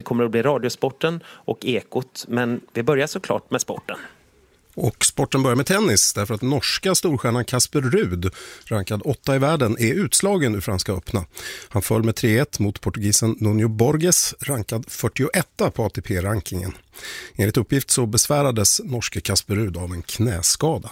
kommer att bli Radiosporten och Ekot, men vi börjar såklart med sporten. Och sporten börjar med tennis därför att norska storstjärnan Casper Ruud, rankad 8 i världen, är utslagen ur Franska öppna. Han föll med 3-1 mot portugisen Nuno Borges, rankad 41 på ATP-rankingen. Enligt uppgift så besvärades norske Casper Ruud av en knäskada.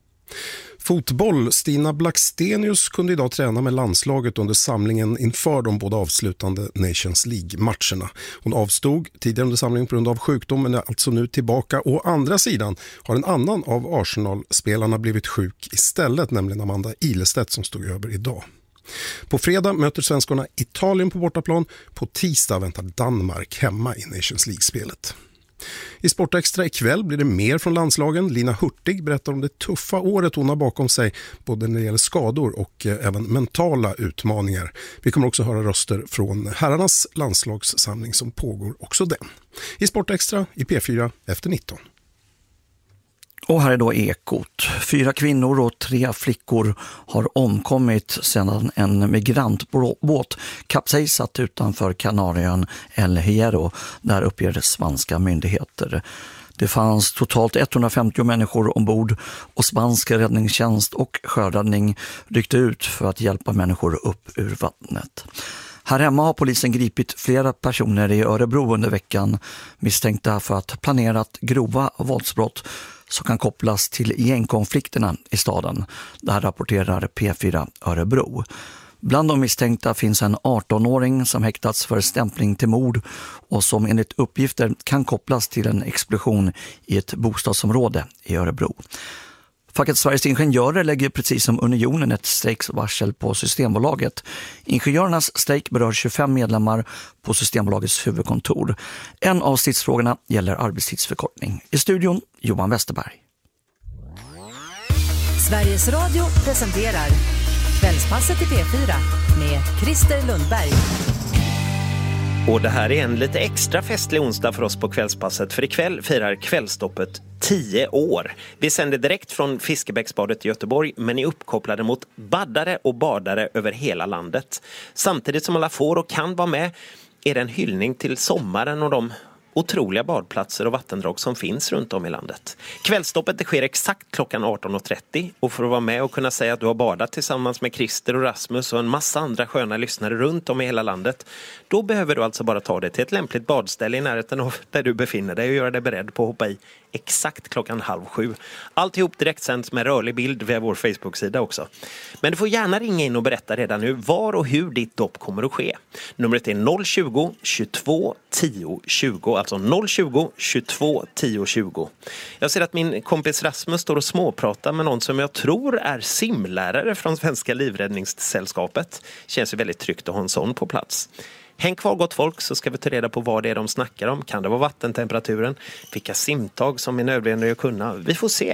Fotboll. Stina Blackstenius kunde idag träna med landslaget under samlingen inför de båda avslutande Nations League-matcherna. Hon avstod tidigare under samlingen på grund av sjukdom men är alltså nu tillbaka. Å andra sidan har en annan av Arsenal-spelarna blivit sjuk istället, nämligen Amanda Ilestedt som stod över idag. På fredag möter svenskarna Italien på bortaplan. På tisdag väntar Danmark hemma i Nations League-spelet. I Sportextra ikväll blir det mer från landslagen. Lina Hurtig berättar om det tuffa året hon har bakom sig, både när det gäller skador och även mentala utmaningar. Vi kommer också höra röster från herrarnas landslagssamling som pågår också den. I Sportextra i P4 efter 19. Och här är då Ekot. 4 kvinnor och 3 flickor har omkommit sedan en migrantbåt kapsejsat utanför Kanarieön El Hierro, där uppger spanska myndigheter. Det fanns totalt 150 människor ombord och spansk räddningstjänst och sjöräddning ryckte ut för att hjälpa människor upp ur vattnet. Här hemma har polisen gripit flera personer i Örebro under veckan misstänkta för att planerat grova våldsbrott som kan kopplas till gängkonflikterna i staden. Det här rapporterar P4 Örebro. Bland de misstänkta finns en 18-åring som häktats för stämpling till mord och som enligt uppgifter kan kopplas till en explosion i ett bostadsområde i Örebro. Facket Sveriges Ingenjörer lägger precis som Unionen ett strejkvarsel på Systembolaget. Ingenjörernas strejk berör 25 medlemmar på Systembolagets huvudkontor. En av stridsfrågorna gäller arbetstidsförkortning. I studion Johan Westerberg. Sveriges Radio presenterar Kvällspasset i P4 med Christer Lundberg. Och det här är en lite extra festlig onsdag för oss på Kvällspasset, för ikväll firar Kvällstoppet 10 år. Vi sänder direkt från Fiskebäcksbadet i Göteborg, men är uppkopplade mot baddare och badare över hela landet. Samtidigt som alla får och kan vara med är det en hyllning till sommaren och de otroliga badplatser och vattendrag som finns runt om i landet. Kvällstoppet det sker exakt klockan 18.30 och för att vara med och kunna säga att du har badat tillsammans med Christer och Rasmus och en massa andra sköna lyssnare runt om i hela landet, då behöver du alltså bara ta dig till ett lämpligt badställe i närheten av där du befinner dig och göra dig beredd på att hoppa i exakt klockan 6:30. Alltihop direkt sänds med rörlig bild via vår Facebook-sida också. Men du får gärna ringa in och berätta redan nu var och hur ditt dopp kommer att ske. Numret är 020 22 10 20, alltså 020 22 10 20. Jag ser att min kompis Rasmus står och småpratar med någon som jag tror är simlärare från Svenska Livräddningssällskapet. Känns ju väldigt tryggt att ha en sån på plats. Häng kvar gott folk så ska vi ta reda på vad det är de snackar om. Kan det vara vattentemperaturen? Vilka simtag som är nödvändiga att kunna? Vi får se.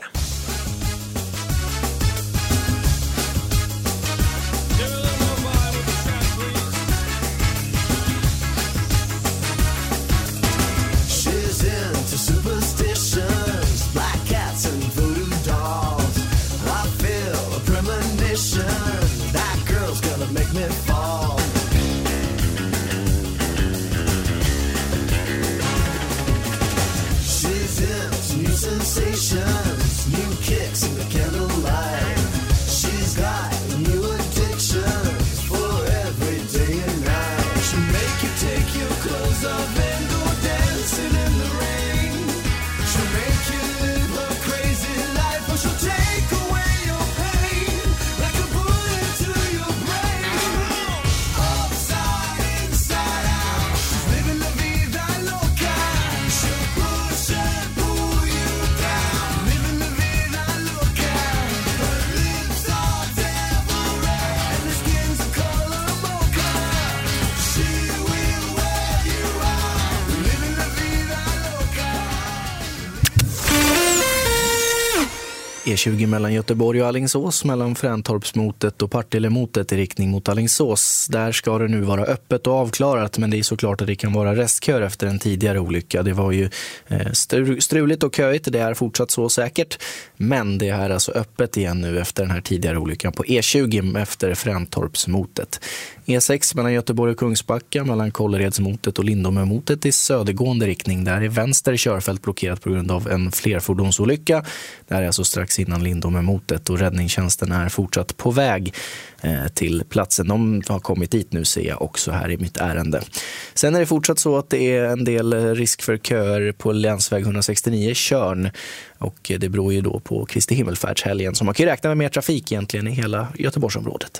E20 mellan Göteborg och Alingsås, mellan Fräntorpsmotet och Partillemotet i riktning mot Alingsås. Där ska det nu vara öppet och avklarat, men det är såklart att det kan vara restkör efter en tidigare olycka. Det var ju struligt och köigt, det är fortsatt så säkert. Men det är alltså öppet igen nu efter den här tidigare olyckan på E20 efter Fräntorpsmotet. E6 mellan Göteborg och Kungsbacka, mellan Kålleredsmotet och Lindome-motet i södergående riktning. Där är vänster körfält blockerat på grund av en flerfordonsolycka. Där är alltså strax innan Lindome-motet och räddningstjänsten är fortsatt på väg till platsen. De har kommit dit nu, ser jag också här i mitt ärende. Sen är det fortsatt så att det är en del risk för köer på länsväg 169 Tjörn. Och det beror ju då på Kristi himmelfärdshelgen, som man kan räkna med mer trafik egentligen i hela Göteborgsområdet.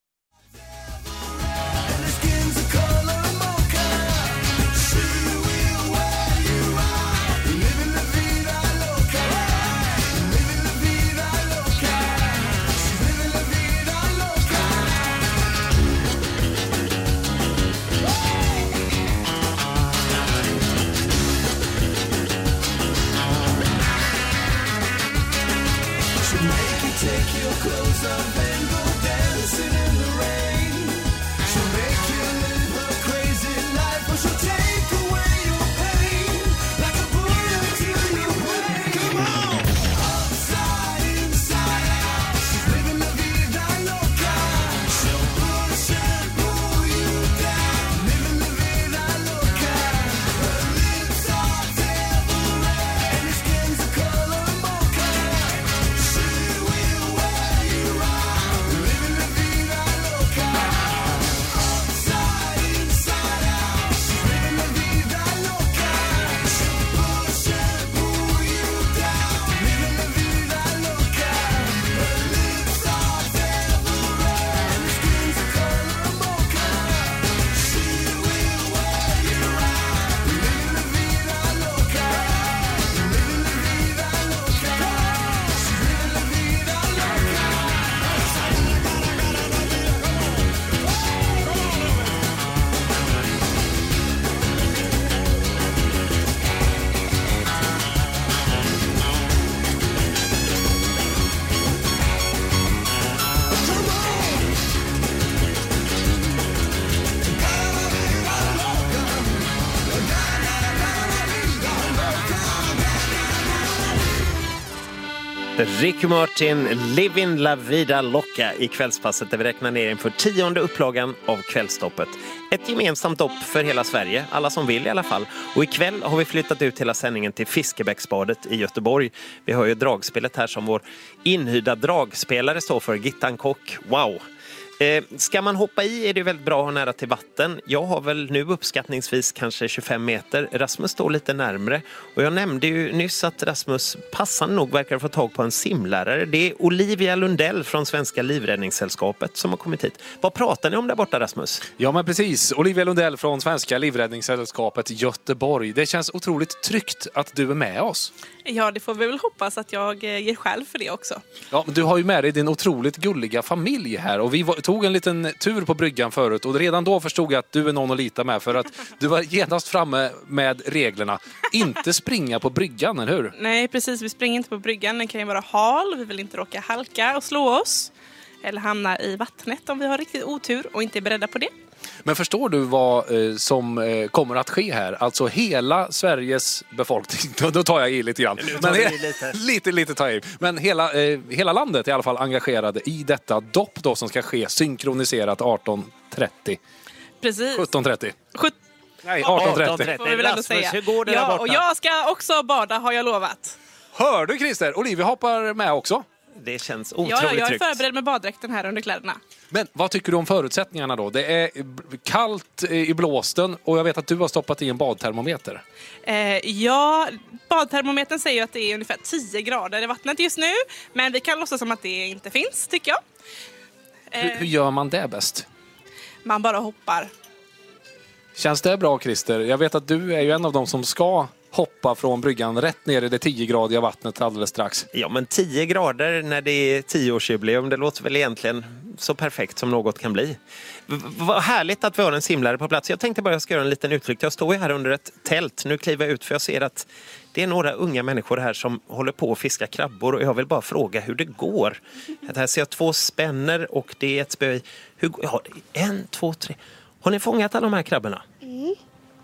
Ricky Martin, Livin La Vida Loca i kvällspasset där vi räknar ner inför 10:e upplagan av Kvällstoppet. Ett gemensamt dopp för hela Sverige, alla som vill i alla fall. Och ikväll har vi flyttat ut hela sändningen till Fiskebäcksbadet i Göteborg. Vi har ju dragspelet här som vår inhyrda dragspelare står för, Gittan Kock. Wow! Ska man hoppa i är det väldigt bra att ha nära till vatten. Jag har väl nu uppskattningsvis kanske 25 meter. Rasmus står lite närmre. Och jag nämnde ju nyss att Rasmus passande nog verkar få tag på en simlärare. Det är Olivia Lundell från Svenska Livräddningssällskapet som har kommit hit. Vad pratar ni om där borta, Rasmus? Ja, men precis. Olivia Lundell från Svenska Livräddningssällskapet Göteborg. Det känns otroligt tryggt att du är med oss. Ja, det får vi väl hoppas att jag ger själv för det också. Ja, men du har ju med dig din otroligt gulliga familj här. Och vi tog en liten tur på bryggan förut. Och redan då förstod jag att du är någon att lita med. För att du var genast framme med reglerna. Inte springa på bryggan, eller hur? Nej, precis. Vi springer inte på bryggan. Den kan ju vara hal. Vi vill inte råka halka och slå oss. Eller hamna i vattnet om vi har riktigt otur och inte är beredda på det. Men förstår du vad som kommer att ske här? Alltså hela Sveriges befolkning, då tar jag i lite grann. Men lite tar jag i. Men hela landet är i alla fall engagerade i detta dopp då som ska ske synkroniserat 18.30. Precis. 17.30. Nej, 18.30 får vi väl ändå säga. Hur går det där borta? Och jag ska också bada, har jag lovat. Hör du, Christer? Olivia hoppar med också. Det känns otroligt tryggt. Jag är tryggt. förberedd med baddräkten här under kläderna. Men vad tycker du om förutsättningarna då? Det är kallt i blåsten och jag vet att du har stoppat i en badtermometer. Ja, badtermometern säger ju att det är ungefär 10 grader i vattnet just nu. Men vi kan låtsas som att det inte finns, tycker jag. Hur gör man det bäst? Man bara hoppar. Känns det bra, Christer? Jag vet att du är ju en av dem som ska hoppa från bryggan rätt ner i det 10-gradiga vattnet alldeles strax. Ja, men 10 grader när det är 10-årsjubileum, det låter väl egentligen så perfekt som något kan bli. Vad härligt att vi har en simlare på plats. Jag tänkte bara att jag ska göra en liten utflykt. Jag står ju här under ett tält. Nu kliver jag ut för jag ser att det är några unga människor här som håller på att fiska krabbor och jag vill bara fråga hur det går. Här ser jag 2 spänner och det är ett spö i. Ja, det är 1, 2, 3. Har ni fångat alla de här krabborna? Mm.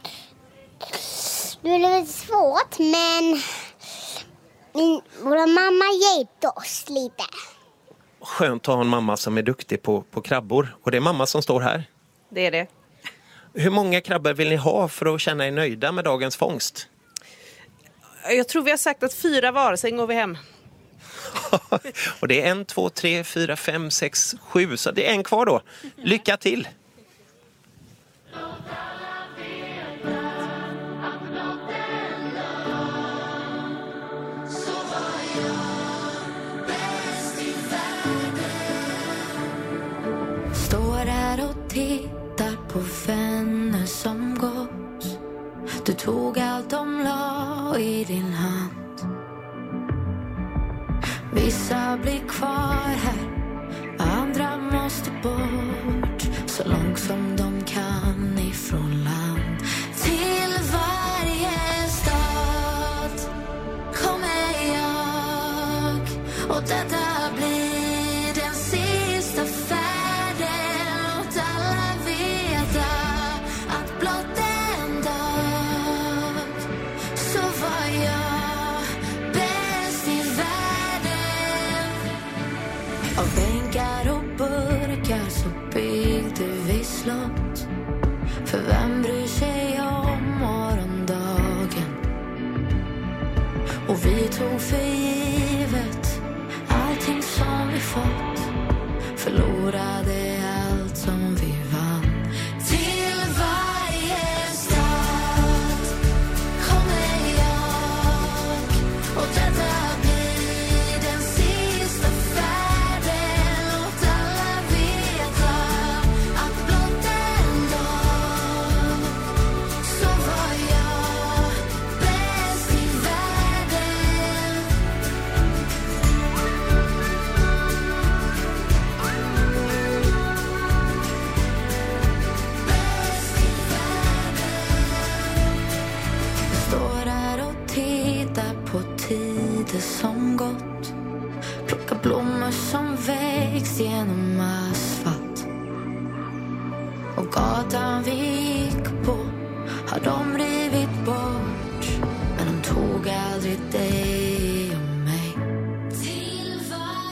Det är lite svårt, men vår mamma hjälpte oss lite. Skönt att ha en mamma som är duktig på krabbor. Och det är mamma som står här. det är det. Hur många krabbor vill ni ha för att känna er nöjda med dagens fångst? Jag tror vi har sagt att 4 var, sen går vi hem. Och det är 1, 2, 3, 4, 5, 6, 7. Så det är en kvar då. Lycka till! Står här och tittar på vänner som gått. Du tog allt de la i din hand. Vissa blir kvar här, andra måste bort. Så långt som de kan ifrån land. Till varje stad kommer jag. Och detta blir den sista färden. Låt alla veta att blott en dag så var jag bäst i världen. Av bänkar och burkar så byggde vi slott. För vem bryr sig om morgondagen? Och vi tog för givet allting som vi fått. Förlorade allt som vi vann. Till varje stad kommer jag. Och detta blir den sista färden. Låt alla veta att blott en dag så var jag bäst i världen. Står här och tittar på tider som gått. Plocka blommor som växt genom asfalt. Och gatan vi gick på har de rivit bort. Men de tog aldrig dig och mig. Till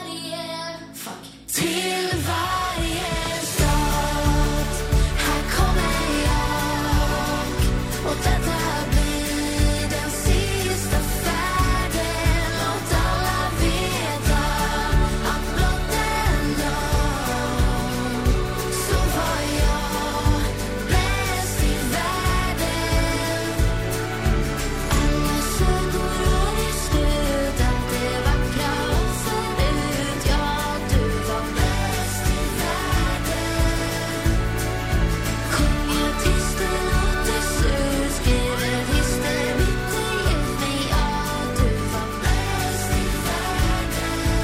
varje stad här kommer jag. Och detta blir den sista färden. Låt alla veta att blott en dag så var jag bäst i världen. Alla sagor har i slut. Allt det vackra och förut. Ja, du var bäst i världen. Sjunger tills det låter surt. Skriver hister mitt i mig. Ja, du var bäst i världen.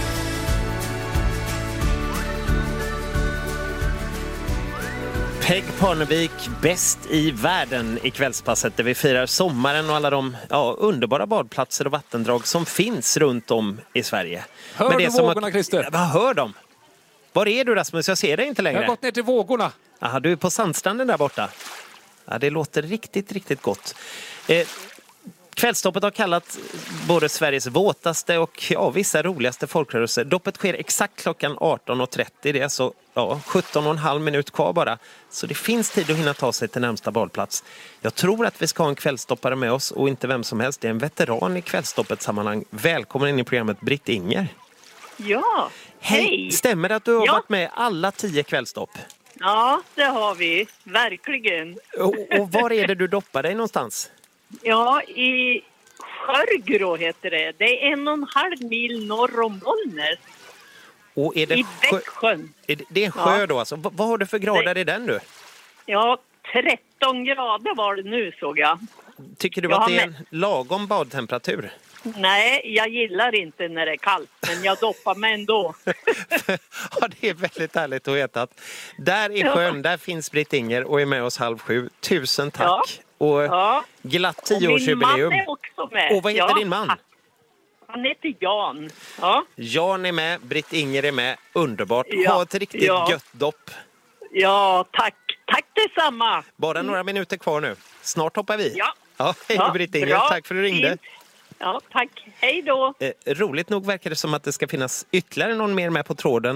Peg Parnevik, bäst i världen i kvällspasset där vi firar sommaren och alla de underbara badplatser och vattendrag som finns runt om i Sverige. Hör Men det du som vågorna, Christer? Vad hör de? Var är du, Rasmus? Jag ser dig inte Jag längre. har gått ner till vågorna. Aha, du är på sandstranden där borta. Ja, det låter riktigt, riktigt gott. Kvällstoppet har kallat både Sveriges våtaste och vissa roligaste folkrörelser. Doppet sker exakt klockan 18.30. Det är alltså 17,5 minut kvar bara. Så det finns tid att hinna ta sig till närmsta badplats. Jag tror att vi ska ha en kvällstoppare med oss och inte vem som helst. Det är en veteran i kvällstoppets sammanhang. Välkommen in i programmet, Britt Inger. Ja, hej! Stämmer det att du har varit med alla 10 kvällstopp? Ja, det har vi. Verkligen. Och var är det du doppar dig någonstans? Ja, i Skörgrå heter det. Det är 1,5 mil norr om Bollnäs. Och är det I Växjön. Det är en sjö då alltså. Vad har du för grader i den nu? Ja, 13 grader var det nu såg jag. Tycker du att det är en lagom badtemperatur? Nej, jag gillar inte när det är kallt, men jag doppar mig ändå. Ja, det är väldigt härligt att veta att där i sjön, där finns Britt Inger och är med oss 6:30. Tusen tack! Ja. Och glatt 10-årsjubileum. Och min man är också med. Och vad heter din man? Han heter Jan. Ja. Jan är med, Britt Inger är med. Underbart. Ha ett riktigt gött dopp. Ja, tack. Tack detsamma. Bara några minuter kvar nu. Snart hoppar vi. Ja. Hej Britt Inger, bra. tack för att du ringde. Fint. Ja, tack. Hej då. Roligt nog verkar det som att det ska finnas ytterligare någon mer med på tråden.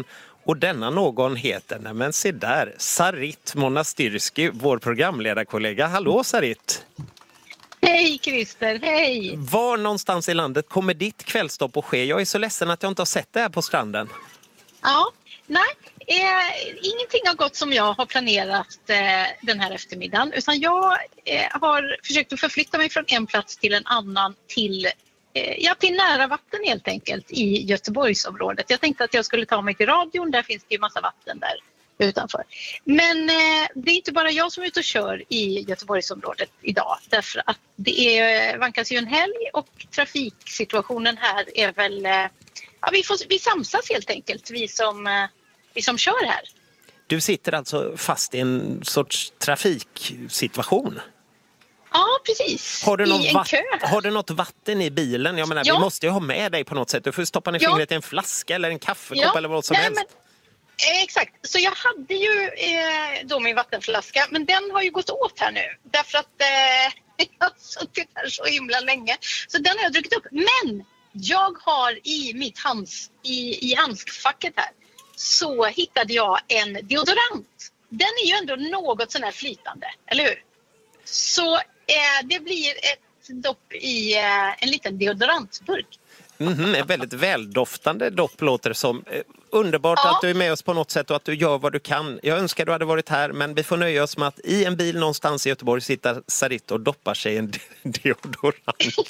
Och denna någon heter, men se där, Sarit Monastirski, vår programledarkollega. Hallå Sarit! Hej Christer, hej! Var någonstans i landet kommer ditt kvällstopp att ske? Jag är så ledsen att jag inte har sett det här på stranden. Ja, nej, ingenting har gått som jag har planerat den här eftermiddagen. Utan jag har försökt att förflytta mig från en plats till en annan till nära vatten helt enkelt i Göteborgsområdet. Jag tänkte att jag skulle ta mig till radion, där finns det ju massa vatten där utanför. Men det är inte bara jag som är ute och kör i Göteborgsområdet idag. Därför att det vankas ju en helg och trafiksituationen här är väl... vi samsas helt enkelt, vi som kör här. Du sitter alltså fast i en sorts trafiksituation? Ja, precis. Har du kö här. Har du något vatten i bilen? Jag menar, vi måste ju ha med dig på något sätt. Du får stoppa ner fingret i en flaska eller en kaffekopp eller vad som helst. Exakt, så jag hade ju då min vattenflaska, men den har ju gått åt här nu. Därför att jag har suttit här så himla länge. Så den har jag druckit upp. Men jag har i mitt i handskfacket här så hittade jag en deodorant. Den är ju ändå något sån här flytande, eller hur? Så det blir ett dopp i en liten deodorantburk. En väldigt väldoftande dopp låter som. Underbart att du är med oss på något sätt och att du gör vad du kan. Jag önskar du hade varit här, men vi får nöja oss med att i en bil någonstans i Göteborg sitter Sarit och doppar sig i en deodorant.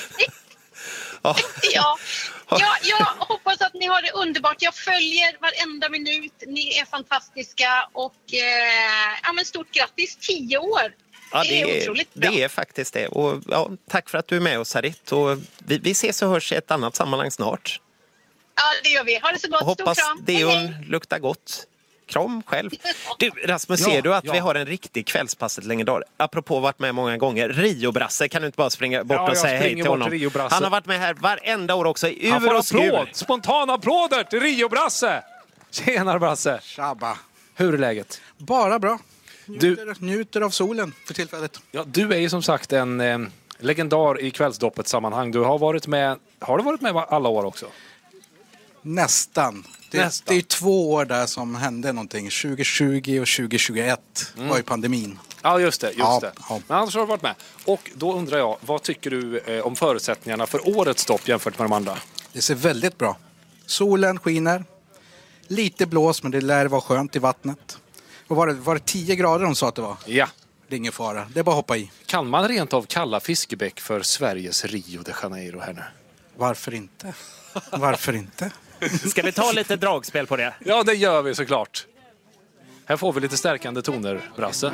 Jag hoppas att ni har det underbart. Jag följer varenda minut. Ni är fantastiska och men stort grattis, 10 år. Ja, det är otroligt bra. Det är faktiskt det. Och, tack för att du är med oss, Sarit. Och vi ses och hörs i ett annat sammanhang snart. Ja, det gör vi. Ha det så gott. Hoppas stor kram. Deon luktar gott. Kram själv. Du, Rasmus, ser du att vi har en riktig kvällspasset legendar? Apropå varit med många gånger. Rio-Brasse, kan du inte bara springa bort och säga hej till honom? Han har varit med här varenda år också. I ur och skur. Spontana applåder till Rio-Brasse. Tjena Brasse. Tjabba. Hur är läget? Bara bra. Njuter av solen för tillfället. Ja, du är ju som sagt en legendar i kvällsdoppets sammanhang. Har du varit med alla år också? Nästan. Det är 2 år där som hände någonting. 2020 och 2021 var ju pandemin. Ja, just det. Ja. Men annars har du varit med. Och då undrar jag, vad tycker du om förutsättningarna för årets stopp jämfört med de andra? Det ser väldigt bra. Solen skiner. Lite blås, men det lär vara skönt i vattnet. Och var det 10 grader de sa att det var? Ja. Det är ingen fara. Det är bara att hoppa i. Kan man rent av kalla Fiskebäck för Sveriges Rio de Janeiro här nu? Varför inte? Varför inte? Ska vi ta lite dragspel på det? Ja, det gör vi såklart. Här får vi lite stärkande toner, Brasse.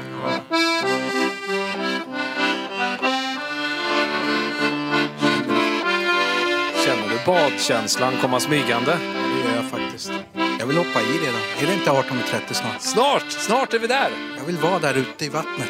Känner du badkänslan komma smygande? Det gör jag faktiskt. Jag vill hoppa i redan. Är det inte 18:30 snart? Snart är vi där. Jag vill vara där ute i vattnet.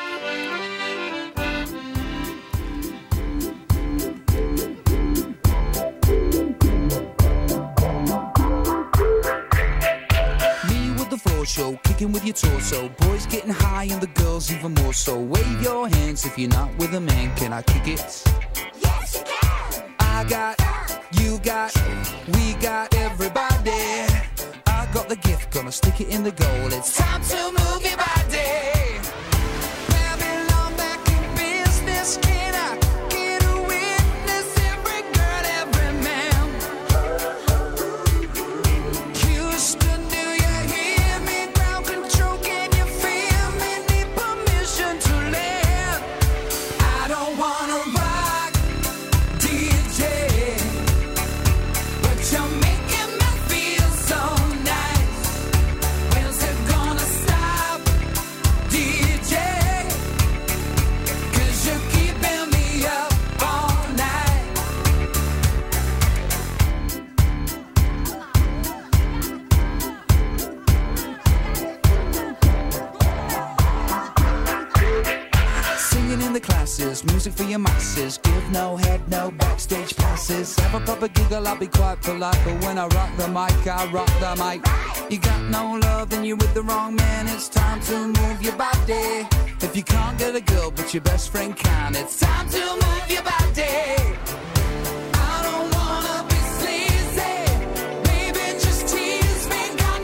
Show, kicking with your torso. Boys getting high and the girls even more so. Wave your hands if you're not with a man. Can I kick it? Yes, you can. I got, you got, we got everybody. I got the gift, gonna stick it in the goal. It's time to move your body. Babylon back in business. Can I get a witness? Every girl, every man. Houston, do you hear me? Ground control, can you feel me? Need permission to land. I don't wanna rock, DJ, but you're making me feel so nice. When's it gonna stop, DJ? 'Cause you're keeping me up all night. Singing in the classes, music for your masses. Give no head, no backstage passes. Have a proper giggle, I'll be quite polite. But when I rock the mic, I rock the mic. You got no love, then you're with the wrong man. It's time to move your body. If you can't get a girl, but your best friend can, it's time to move your body. I don't wanna be sleazy. Baby, just tease me. Got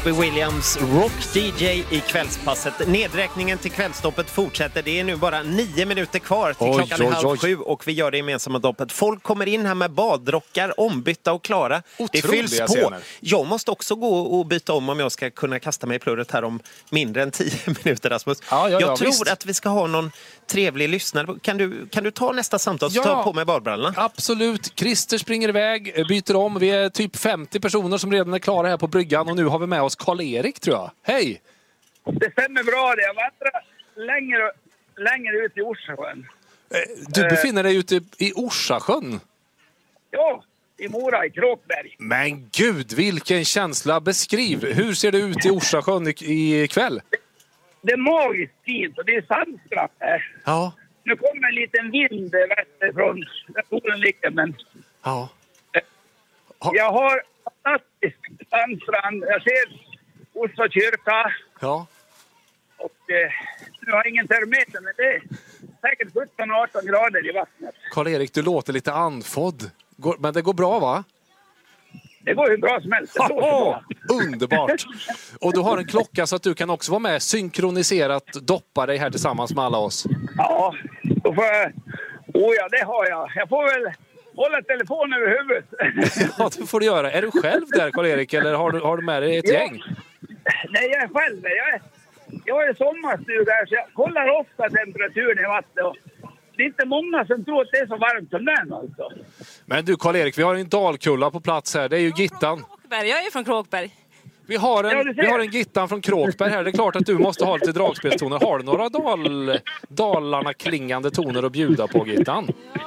Robbie Williams, Rock DJ i kvällspasset. Nedräkningen till kvällsstoppet fortsätter. Det är nu bara 9 minuter kvar till klockan är 6:30 och vi gör det gemensamma doppet. Folk kommer in här med badrockar, ombytta och klara. Det fylls på. Scener. Jag måste också gå och byta om jag ska kunna kasta mig i plurret här om mindre än 10 minuter, Rasmus. Jag tror att vi ska ha någon trevlig lyssnare. Kan du ta nästa samtal och ta på mig badbrallorna? Absolut. Christer springer iväg, byter om. Vi är typ 50 personer som redan är klara här på bryggan och nu har vi med oss Karl-Erik, tror jag. Hej! Det stämmer bra det. Jag vandrar längre ut i Orsasjön. Du befinner dig ute i Orsasjön? Ja, i Mora, i Kråkberg. Men gud, vilken känsla. Beskriv. Hur ser det ut i Orsasjön i kväll? Det är magiskt fint och det är sandstrand här. Ja. Nu kommer en liten vind västerifrån där solen ligger, men... Ja. Jag har fantastisk sandstrand. Jag ser Orsa kyrka. Ja. Och nu har jag ingen termometer, men det är säkert 17-18 grader i vattnet. Karl-Erik, du låter lite andfådd. Men det går bra, va? Det går ju bra som helst. Det bra. Underbart. Och du har en klocka så att du kan också vara med synkroniserat, doppa dig här tillsammans med alla oss. Ja, då får jag... ja, det har jag. Jag får väl hålla telefonen över huvudet. Ja, det får du göra. Är du själv där, Karl-Erik, eller har du med dig ett gäng? Nej, jag är själv där. Jag är sommarstuga här, så jag kollar ofta temperaturen i vattnet. Och det är inte många som tror att det är så varmt som den, alltså. Men du, Karl-Erik, vi har en dalkulla på plats här. Det är ju Gittan. Jag är från Kråkberg. Vi har en Gittan från Kråkberg här. Det är klart att du måste ha lite dragspelstoner. Har du några Dalarna klingande toner att bjuda på, Gittan?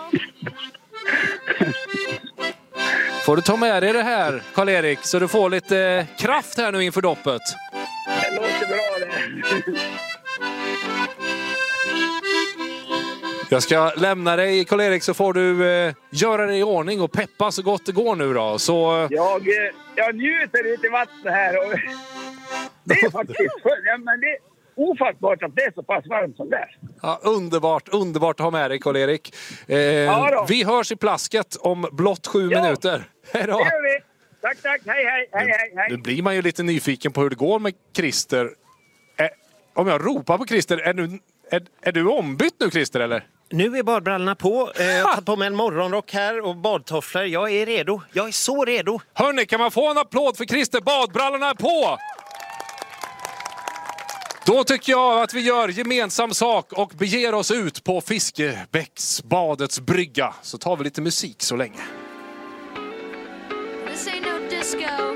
Får du ta med dig det här, Karl-Erik, så du får lite kraft här nu inför doppet. Det låter bra det. Jag ska lämna dig, Karl-Erik, så får du göra dig i ordning och peppa så gott det går nu då. Så... Jag njuter ute i vattnet här och det är faktiskt men det är ofattbart att det är så pass varmt som det är. Ja, underbart att ha med dig, Karl-Erik. Vi hörs i plasket om blott 7 minuter. Hej då! Det gör vi. Tack. Hej. Nu blir man ju lite nyfiken på hur det går med Christer. Om jag ropar på Christer, är du ombytt nu, Christer, eller? Nu är badbrallorna på. Jag tar på mig en morgonrock här och badtofflor. Jag är redo. Jag är så redo. Hörrni, kan man få en applåd för Christer? Badbrallorna är på! Då tycker jag att vi gör gemensam sak och beger oss ut på Fiskebäcksbadets brygga. Så tar vi lite musik så länge. This ain't no disco.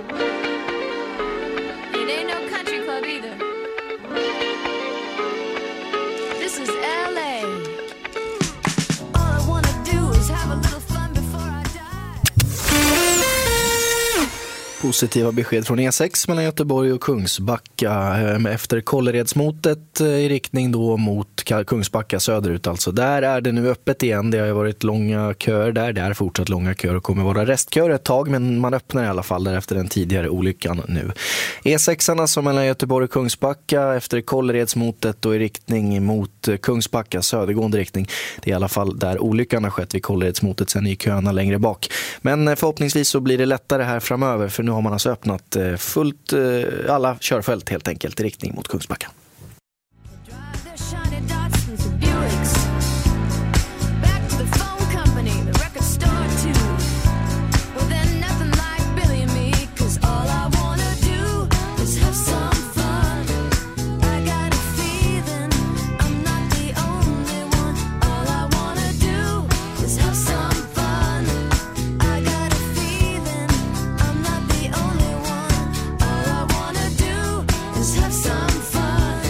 It ain't no country club either. This is LA. All I wanna do is have a little fun before I die. Positiva besked från E6 mellan Göteborg och Kungsbacka efter Kålleredsmotet i riktning då mot Kungsbacka söderut. Alltså där är det nu öppet igen. Det har ju varit långa köer där. Det är fortsatt långa köer och kommer vara restköer ett tag, men man öppnar i alla fall där efter den tidigare olyckan nu. E6-arna som mellan Göteborg och Kungsbacka efter Kålleredsmotet och i riktning mot Kungsbacka södergående riktning. Det är i alla fall där olyckan har skett vid Kålleredsmotet, sen är köerna längre bak. Men förhoppningsvis så blir det lättare här framöver, för nu har man alltså öppnat fullt alla körfält helt enkelt i riktning mot Kungsbacka. Have some fun.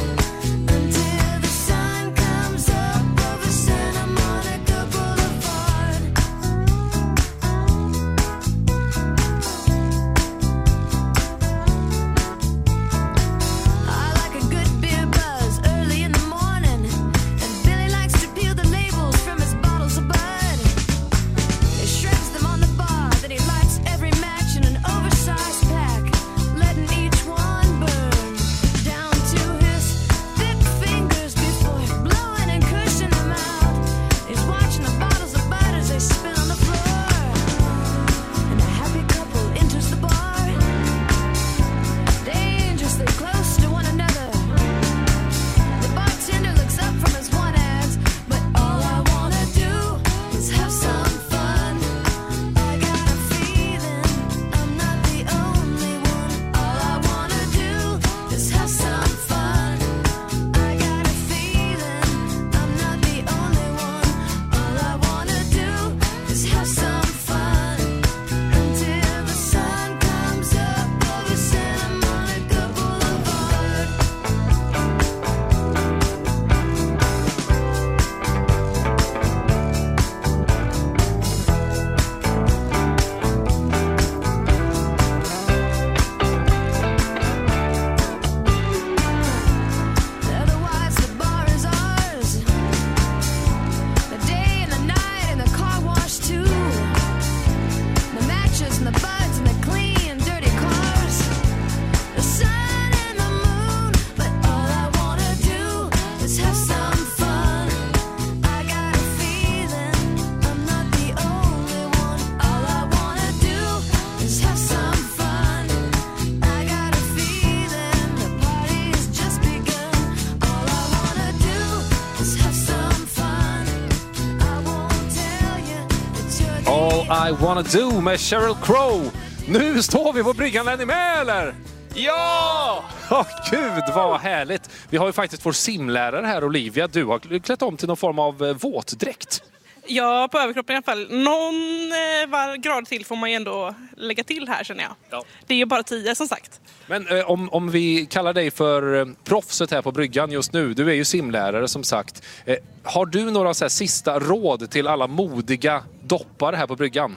I wanna do med Sheryl Crow. Nu står vi på bryggan, är ni med eller? Ja! Gud vad härligt. Vi har ju faktiskt vår simlärare här, Olivia. Du har klätt om till någon form av våtdräkt. Ja, på överkroppen i alla fall. Någon grad till får man ju ändå lägga till här, känner jag. Ja. Det är ju bara 10 som sagt. Men om vi kallar dig för proffset här på bryggan just nu. Du är ju simlärare som sagt. Har du några så här sista råd till alla modiga doppare här på bryggan?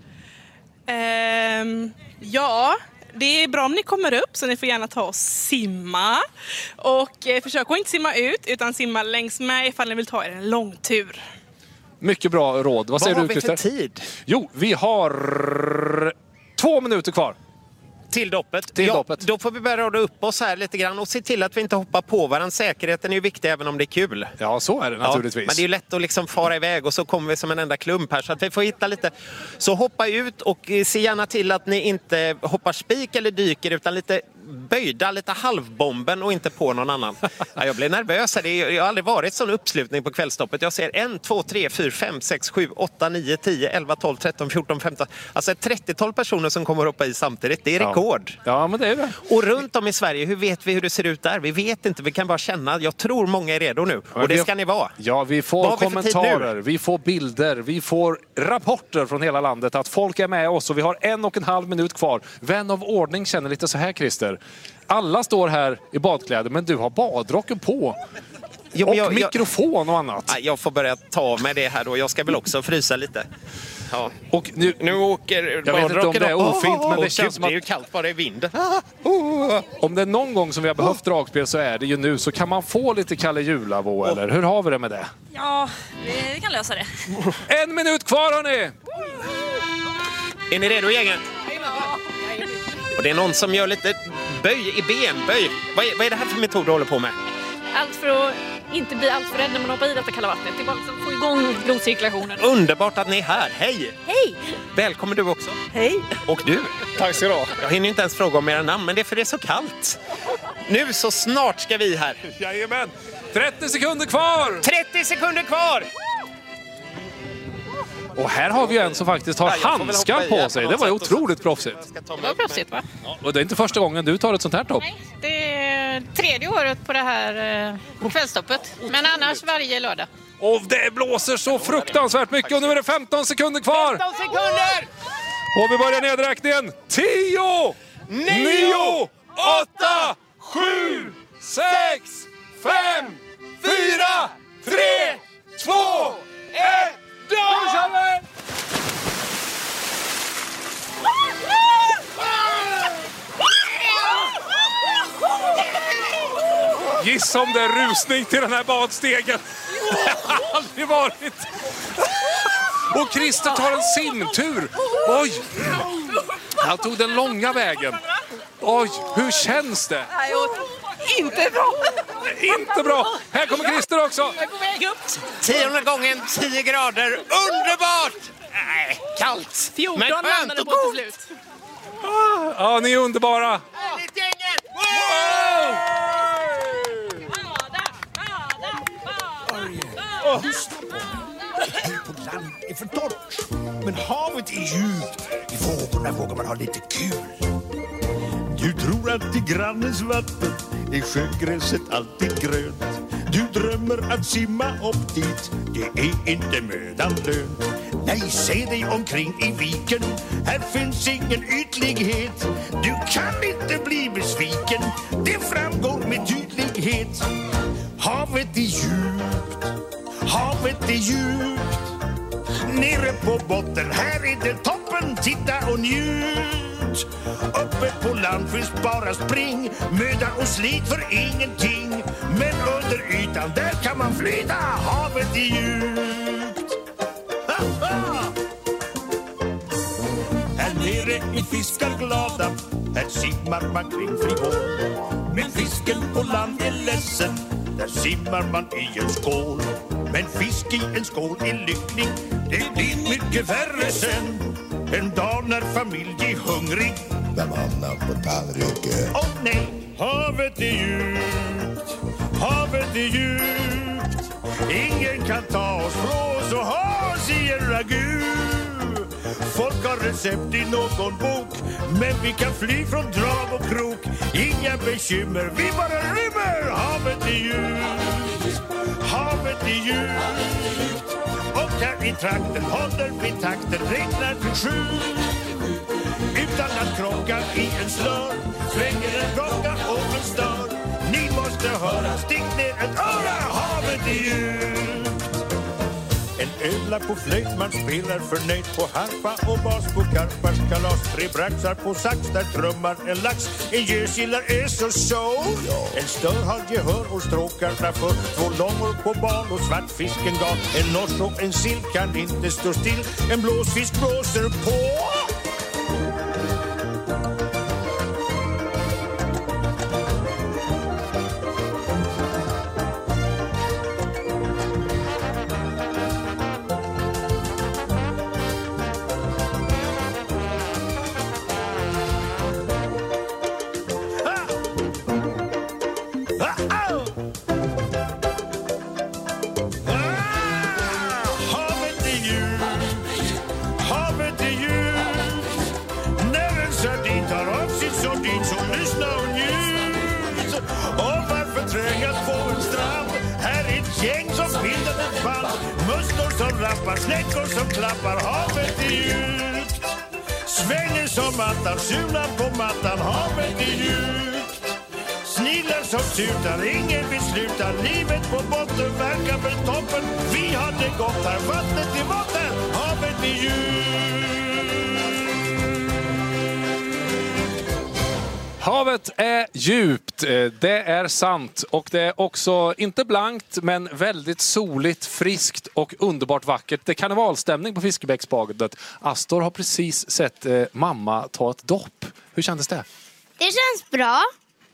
Ja, det är bra om ni kommer upp, så ni får gärna ta och simma. Och försök att inte simma ut, utan simma längs med ifall ni vill ta er en långtur. Mycket bra råd. Vad säger du, Christer? Vad har vi för tid? Jo, vi har 2 minuter kvar. Till doppet. Doppet. Då får vi börja rada upp oss här lite grann och se till att vi inte hoppar på varandra. Säkerheten är ju viktig även om det är kul. Ja, så är det naturligtvis. Men det är ju lätt att liksom fara iväg och så kommer vi som en enda klump här. Så att vi får hitta lite. Så hoppa ut och se gärna till att ni inte hoppar spik eller dyker utan lite böjda, lite halvbomben och inte på någon annan. Ja, jag blir nervös här. Jag har aldrig varit sån uppslutning på kvällstoppet. Jag ser 1, 2, 3, 4, 5, 6, 7, 8, 9, 10, 11, 12, 13, 14, 15. Alltså ett 30-tal personer som kommer hoppa i samtidigt. Det är rekord. Ja, men det är det. Och runt om i Sverige, hur vet vi hur det ser ut där? Vi vet inte, vi kan bara känna. Jag tror många är redo nu. Och det ska ni vara. Ja, vi får kommentarer, vi får bilder, vi får rapporter från hela landet att folk är med oss och vi har 1,5 minut kvar. Vän av ordning känner lite så här, Christer. Alla står här i badkläder, men du har badrocken på. Och mikrofon och annat. Jag får börja ta med det här då. Jag ska väl också frysa lite. Ja. Och nu åker jag vet inte om det är ofint, men det känns som att det är ju kallt bara i vinden. Om det är någon gång som vi har behövt dragspel så är det ju nu. Så kan man få lite Kalle Julavå, eller hur har vi det med det? Ja, vi kan lösa det. 1 minut kvar, hörni! Är ni redo, gänget? Och det är någon som gör lite böj i benböj. Vad är det här för metod du håller på med? Allt för att inte bli allt för rädd när man hoppar i detta kalla vattnet. Det är bara liksom få igång blodcirkulationen. Underbart att ni är här. Hej! Hej! Välkommen du också. Hej! Och du. Tack ska du ha. Jag hinner inte ens fråga om era namn, men det är för det är så kallt. Nu så snart ska vi här. Jajamän. 30 sekunder kvar! 30 sekunder kvar! Och här har vi en som faktiskt har handskar på sig. Det var ju otroligt proffsigt. Det var proffsigt, va? Ja, och det är inte första gången du tar ett sånt här topp. Nej, det är 3:e året på det här kvällstoppet. Men annars varje lördag. Och det blåser så fruktansvärt mycket och nu är det 15 sekunder kvar. 15 sekunder! Och vi börjar nedräkningen. 10, 9, 8, 7, 6, 5, 4, 3, 2, 1. Nu kör vi! Gissa om det är rusning till den här badstegen. Det har aldrig varit. Och Christer tar en simtur. Oj! Han tog den långa vägen. Oj, hur känns det? Inte bra. Inte bra. Här kommer Christer också. Jag är på väg upp. 10:e gången, 10 grader. Underbart! Nej, kallt. 14 men skönt landade och på till gott. slut. Ja, ni är underbara. Härligt, gänget! Wow! På land är för torrt, men havet är djupt. I vågorna vågar man ha lite kul. Du tror att i grannens vatten är sjögräset alltid grönt. Du drömmer att simma upp dit, det är inte mödan lönt. Nej, se dig omkring i viken, här finns ingen ytlighet. Du kan inte bli besviken, det framgår med tydlighet. Havet är djupt, havet är djupt. Nere på botten, här är det toppen, titta och njut. Uppe på land finns bara spring, möda och slit för ingenting. Men under ytan, där kan man flyta, havet är djupt. Här nere är fiskar glada, här simmar man kring frivån. Men fisken på land är ledsen, där simmar man i en skål. Men fisk i en skål är lycklig, det blir mycket värre sen. En dag när familj är hungrig, med manna på tallriken. Åh nej, havet är djupt, havet är djupt. Ingen kan ta oss från oss och ha oss i en ragu. folk har recept i någon bok. Men vi kan fly från drav och krok. Inga bekymmer, vi bara rymmer. Havet är djupt, havet är djupt. Och här i trakten håller vi takten, räknar till 7. Utan att krocka i en slör, svänger en rocka och en stör. Ni måste höra, stick ner ett öra, havet är djupt. En ödla på flöjt, man spelar förnöjt på harpa och bas på karpars kalas. 3 braxar på sax, där trummar en lax. En gös gillar ös och så. En stör har gehör och stråkarna för. 2 långor på bal och svartfisken gal. En nors och en sill kan inte stå still. En blåsfisk blåser på. Snäckor som klappar, havet är djupt. Svänger som mattan, sulan på mattan, havet är djupt. Sniglar som tutar, ingen vill sluta. Livet på botten verkar väl toppen. Vi har det gott här, vattnet i botten, havet är djupt. Havet är djupt, det är sant. Och det är också inte blankt men väldigt soligt, friskt och underbart vackert. Det är karnevalstämning på Fiskebäcksbadet. Astor har precis sett mamma ta ett dopp. Hur kändes det? Det känns bra.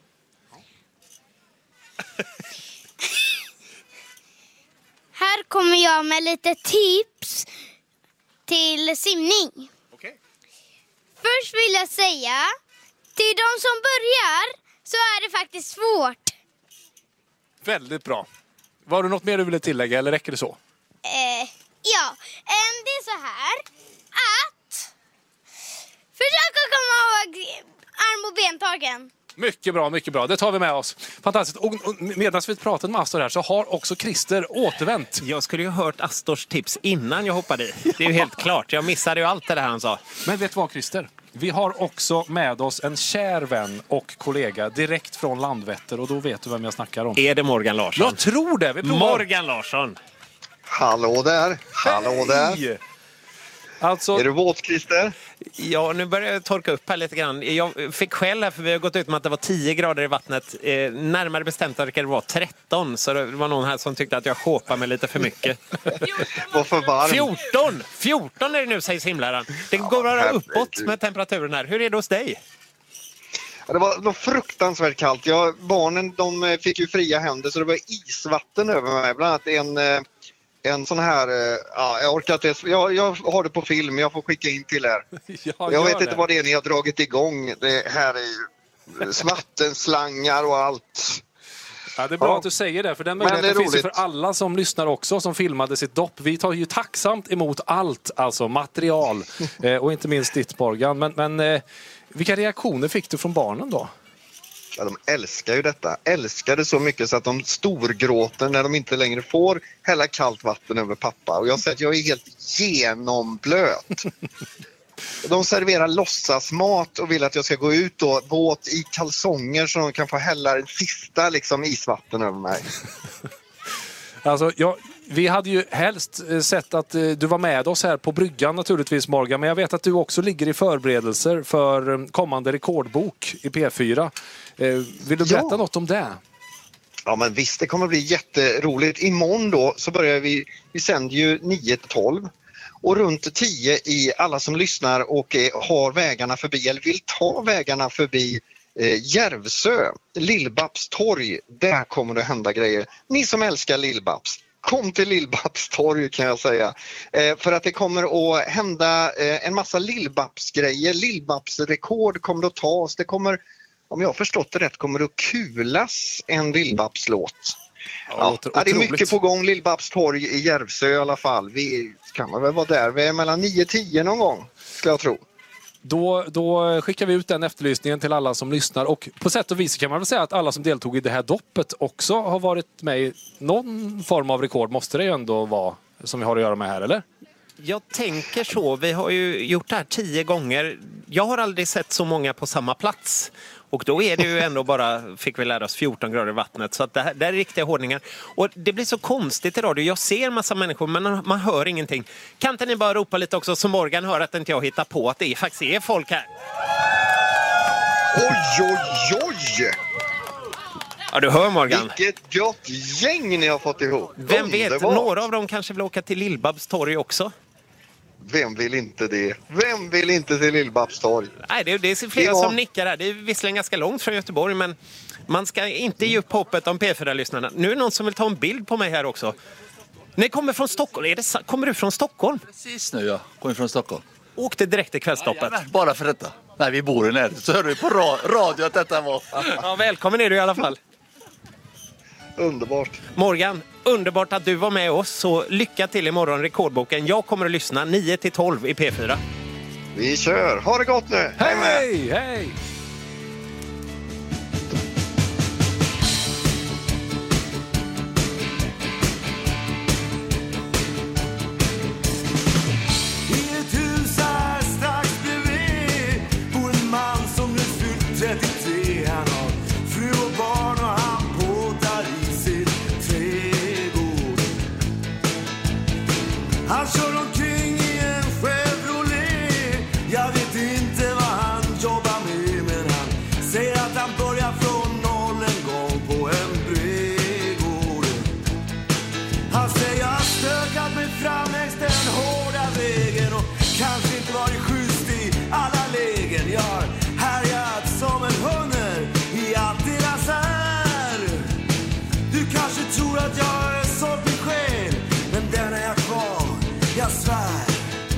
Här kommer jag med lite tips till simning. Först vill jag säga, till de som börjar så är det faktiskt svårt. Väldigt bra. Var det något mer du ville tillägga eller räcker det så? Ja, det är så här att försöka komma ihåg arm- och bentagen. Mycket bra, mycket bra. Det tar vi med oss. Fantastiskt. Och medan vi pratade med Astor här så har också Christer återvänt. Jag skulle ju ha hört Astors tips innan jag hoppade i. Det är ju helt klart. Jag missade ju allt det där han sa. Men vet du vad, Christer? Vi har också med oss en kär vän och kollega direkt från Landvetter. Och då vet du vem jag snackar om. Är det Morgan Larsson? Jag tror det. Vi provar. Morgan Larsson. Hallå där. Hallå där. Alltså, är du våt, Christer? Ja, nu börjar jag torka upp här lite grann. Jag fick skäll här för vi har gått ut med att det var 10 grader i vattnet. Närmare bestämt att det var 13. Så det var någon här som tyckte att jag sjåpade mig lite för mycket. Varför varmt? 14 är det nu, säger simläraren. Det går bara uppåt med temperaturen här. Hur är det hos dig? Ja, det var fruktansvärt kallt. Barnen de fick ju fria händer så det var isvatten över mig. Bland annat en sån här, jag orkar inte, jag har det på film, jag får skicka in till er. Jag vet inte vad det är ni har dragit igång. Det här är ju vattenslangar och allt. Ja, det är bra att du säger det, för den möjligheten finns ju för alla som lyssnar också, som filmade sitt dopp. Vi tar ju tacksamt emot allt, alltså material, och inte minst ditt, Morgan. Men vilka reaktioner fick du från barnen då? Ja, de älskar ju detta. Älskar det så mycket så att de storgråter när de inte längre får hälla kallt vatten över pappa. Och jag säger att jag är helt genomblöt. De serverar låtsasmat och vill att jag ska gå ut då, båt i kalsonger så de kan få hälla en sista isvatten över mig. Alltså, vi hade ju helst sett att du var med oss här på bryggan naturligtvis, Morgan. Men jag vet att du också ligger i förberedelser för kommande rekordbok i P4. Vill du berätta något om det? Ja, men visst, det kommer bli jätteroligt. Imorgon då så börjar vi sänder ju 9-12. Och runt 10 i alla som lyssnar och har vägarna förbi eller vill ta vägarna förbi Järvsö, Lill-Babs torg, där kommer det hända grejer. Ni som älskar Lill-Babs, kom till Lill-Babs torg kan jag säga. För att det kommer att hända en massa Lill-Babs grejer. Lill-Babs rekord kommer att tas. Det kommer, om jag har förstått det rätt, kommer att kulas en Lill-Babs låt. Ja, det är mycket på gång. Lill-Babs torg i Järvsö i alla fall. Vi kan väl vara där. Vi är mellan 9-10 någon gång, ska jag tro. Då skickar vi ut den efterlysningen till alla som lyssnar. Och på sätt och vis kan man väl säga att alla som deltog i det här doppet också har varit med i någon form av rekord. Måste det ju ändå vara som vi har att göra med här, eller? Jag tänker så. Vi har ju gjort det här 10 gånger. Jag har aldrig sett så många på samma plats. Och då är det ju ändå bara, fick vi lära oss, 14 grader i vattnet. Så att det är riktiga hårdningar. Och det blir så konstigt i radio. Jag ser massa människor men man hör ingenting. Kan inte ni bara ropa lite också så Morgan hör att inte jag hittar på att det faktiskt är folk här? Oj, oj, oj! Ja, du hör Morgan. Vilket gott gäng ni har fått ihop. Vem vet, några av dem kanske vill åka till Lill-Babs torg också. Vem vill inte det? Vem vill inte till Lill-Babs torg? Nej, det är flera som nickar här. Det är visserligen ganska långt från Göteborg, men man ska inte ge upp hoppet om P4-lyssnarna. Nu är det någon som vill ta en bild på mig här också. Ni kommer från Stockholm. Kommer du från Stockholm? Precis nu, ja. Kommer från Stockholm. Åkte direkt till Kvällstoppet. Ja, bara för detta. Nej, vi bor i närheten. Så hörde vi på radio att detta var. Ja, välkommen är du i alla fall. Underbart. Morgan, underbart att du var med oss. Så lycka till imorgon, rekordboken. Jag kommer att lyssna 9-12 i P4. Vi kör. Ha det gott nu. Hej, hej! I ett hus här strax bredvid bor en man som nu fyllt 33. Han har fru och barn och han båtar i sin trädgård. Han kör omkring i en Chevrolet. Jag vet inte vad han jobbar med, men han säger att han börjar från noll en gång på en brädgård. Han säger jag har stökat mig fram längs den hårda vägen och kanske inte varit schysst i alla lägen. Jag har härjat som en hunder i allt deras är. Du kanske tror att jag är sålt min själ, men den är jag kvar, jag svär.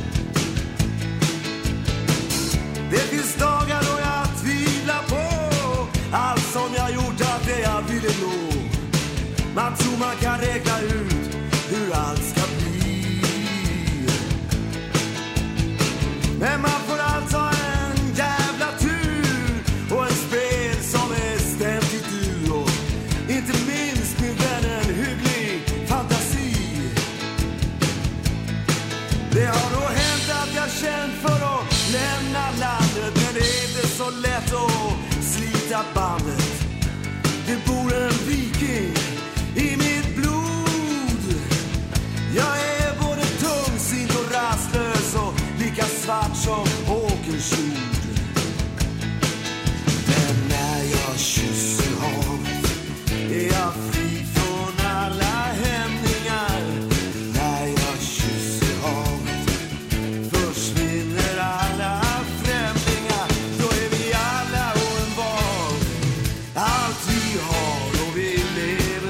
Det finns dagar då jag tvivlar på allt som jag gjort, allt det jag ville nå. Man tror man kan räkna ut hur allt ska bli, men man får alltså en jävla tur och en spel som är ständigt ur. Och inte minst min vän en hygglig fantasi. Det har nog hänt att jag känt för att lämna landet, men det är inte så lätt att slita bandet. Det bor en viking i mitt blod. Jag är både tungsint och rastlös och lika svart som åkersjord. Men när jag kysser havet är jag fri från alla hämningar. När jag kysser havet försvinner alla främlingar. Då är vi alla och en var allt vi har och vi lever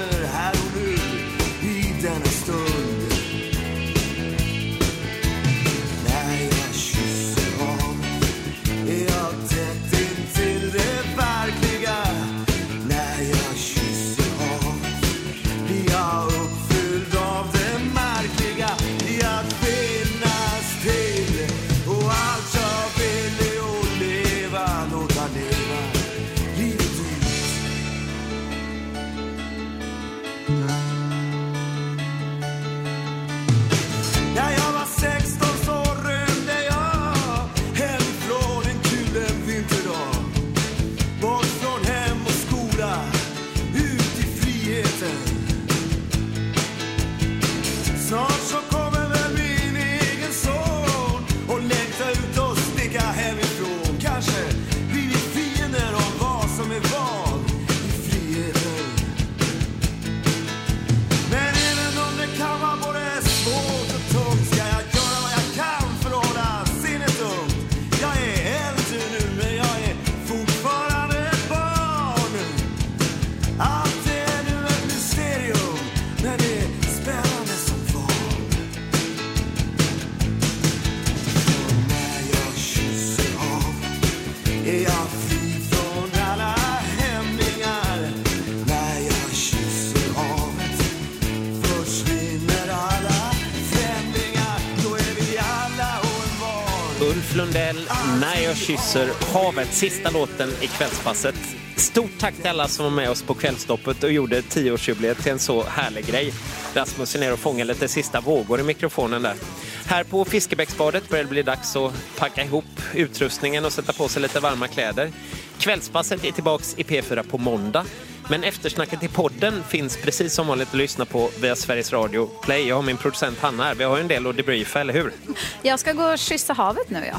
Ulf Lundell, När jag kysser havet, sista låten i kvällspasset. Stort tack till alla som var med oss på kvällstoppet och gjorde 10-årsjubileet till en så härlig grej. Rasmus är ner och fångar lite sista vågor i mikrofonen där. Här på Fiskebäcksbadet börjar det bli dags att packa ihop utrustningen och sätta på sig lite varma kläder. Kvällspasset är tillbaks i P4 på måndag. Men eftersnacket i podden finns precis som vanligt att lyssna på via Sveriges Radio Play. Jag har min producent Hanna här. Vi har ju en del att debriefa, eller hur? Jag ska gå och kyssa havet nu, ja.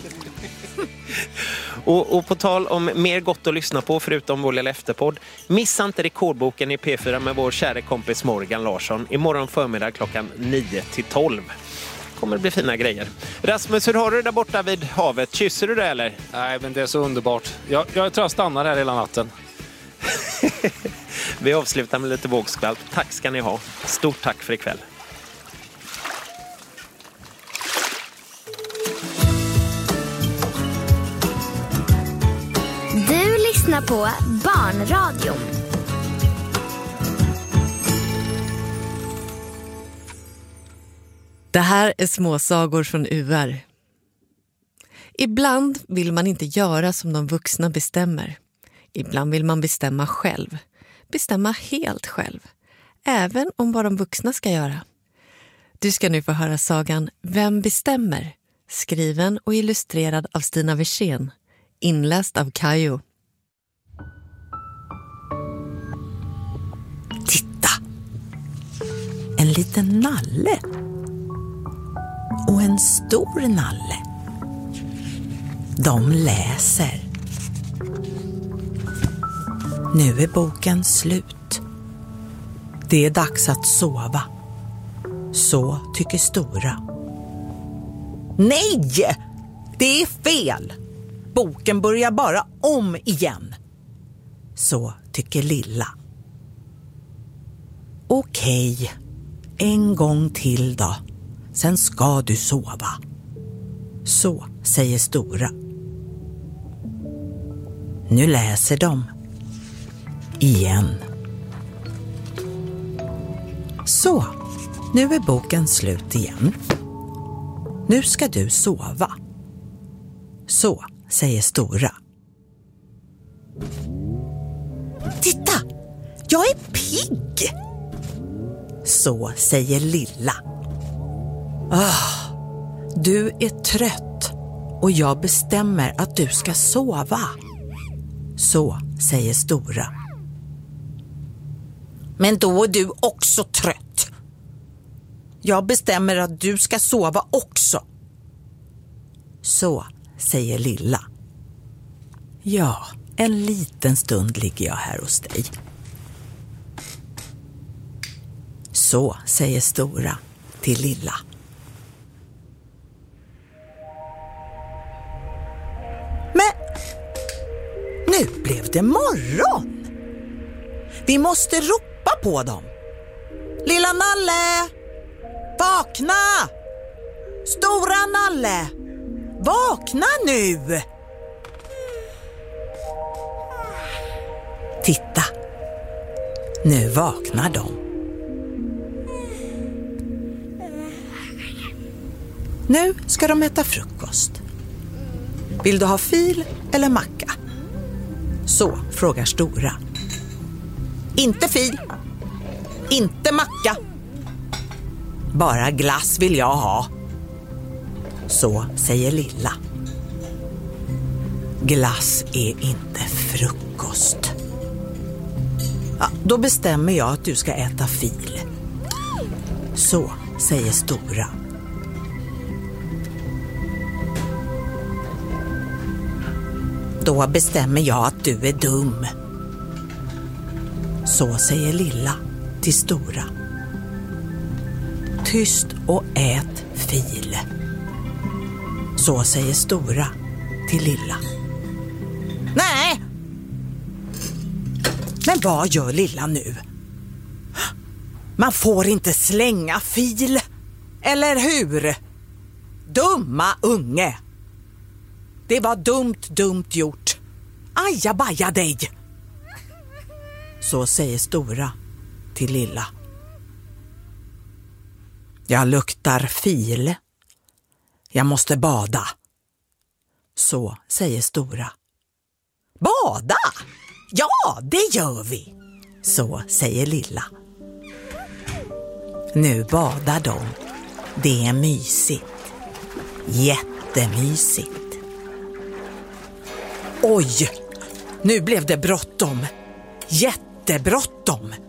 Och på tal om mer gott att lyssna på förutom vår lilla efterpodd, missa inte rekordboken i P4 med vår kära kompis Morgan Larsson imorgon förmiddag klockan 9-12. Kommer det bli fina grejer. Rasmus, hur har du det där borta vid havet? Kysser du det eller? Nej, men det är så underbart. Jag tror jag stannar här hela natten. Vi avslutar med lite vågskvalp. Tack ska ni ha. Stort tack för ikväll. Du lyssnar på Barnradion. Det här är småsagor från UR. Ibland vill man inte göra som de vuxna bestämmer. Ibland vill man bestämma själv. Bestämma helt själv. Även om vad de vuxna ska göra. Du ska nu få höra sagan Vem bestämmer? Skriven och illustrerad av Stina Wirsén. Inläst av Kajo. Titta! En liten nalle. Och en stor nalle. De läser. Nu är boken slut. Det är dags att sova. Så tycker Stora. Nej! Det är fel! Boken börjar bara om igen. Så tycker Lilla. Okej, en gång till då. Sen ska du sova. Så säger Stora. Nu läser de. Igen. Så, nu är boken slut igen. Nu ska du sova. Så säger Stora. Titta, jag är pigg. Så säger Lilla. Du är trött och jag bestämmer att du ska sova. Så säger Stora. Men då är du också trött. Jag bestämmer att du ska sova också. Så säger Lilla. Ja, en liten stund ligger jag här hos dig. Så säger Stora till Lilla. Men nu blev det morgon. Vi måste ropa på dem. Lilla Nalle, vakna! Stora Nalle, vakna nu! Titta, nu vaknar de. Nu ska de äta frukost. Vill du ha fil eller macka? Så frågar Stora. Inte fil, inte macka. Bara glass vill jag ha. Så säger Lilla. Glass är inte frukost. Ja, då bestämmer jag att du ska äta fil. Så säger Stora. Då bestämmer jag att du är dum. Så säger Lilla till Stora. Tyst och ät fil. Så säger Stora till Lilla. Nej! Men vad gör Lilla nu? Man får inte slänga fil. Eller hur? Dumma unge. Det var dumt gjort. Ajabaja dig. Så säger Stora till Lilla. Jag luktar fil. Jag måste bada. Så säger Stora. Bada! Ja, det gör vi! Så säger Lilla. Nu badar de. Det är mysigt. Jättemysigt. Oj, nu blev det bråttom. Jättebråttom.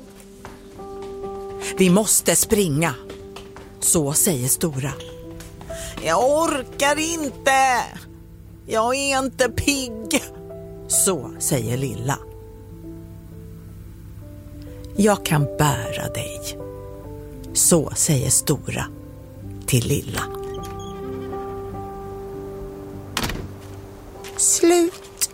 Vi måste springa. Så säger Stora. Jag orkar inte. Jag är inte pigg. Så säger Lilla. Jag kan bära dig. Så säger Stora till Lilla. Slut.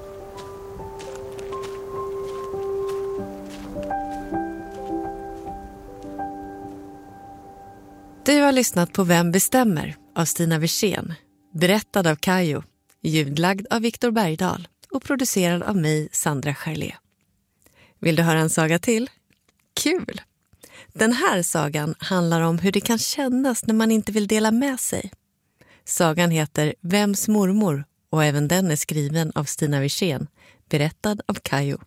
Du har lyssnat på Vem bestämmer av Stina Wirsén, berättad av Kajo, ljudlagd av Viktor Bergdahl och producerad av mig, Sandra Charlé. Vill du höra en saga till? Kul! Den här sagan handlar om hur det kan kännas när man inte vill dela med sig. Sagan heter Vems mormor och även den är skriven av Stina Wirsén, berättad av Kajo.